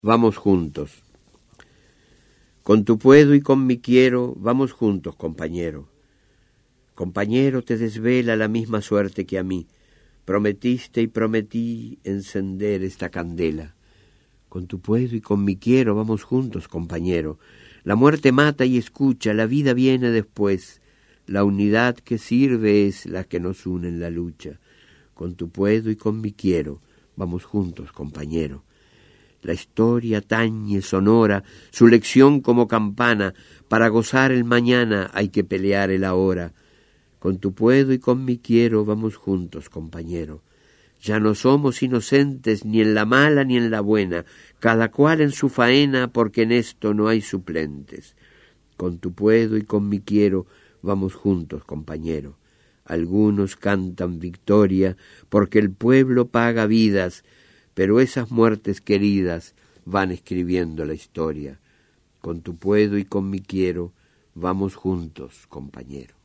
vamos juntos. Con tu puedo y con mi quiero, vamos juntos, compañero. Compañero, te desvela la misma suerte que a mí. Prometiste y prometí encender esta candela. Con tu puedo y con mi quiero, vamos juntos, compañero. La muerte mata y escucha, la vida viene después. La unidad que sirve es la que nos une en la lucha. Con tu puedo y con mi quiero, vamos juntos, compañero. La historia tañe sonora, su lección como campana. Para gozar el mañana hay que pelear el ahora. Con tu puedo y con mi quiero, vamos juntos, compañero. Ya no somos inocentes ni en la mala ni en la buena, cada cual en su faena, porque en esto no hay suplentes. Con tu puedo y con mi quiero, vamos juntos, compañero. Algunos cantan victoria, porque el pueblo paga vidas, pero esas muertes queridas van escribiendo la historia. Con tu puedo y con mi quiero, vamos juntos, compañero.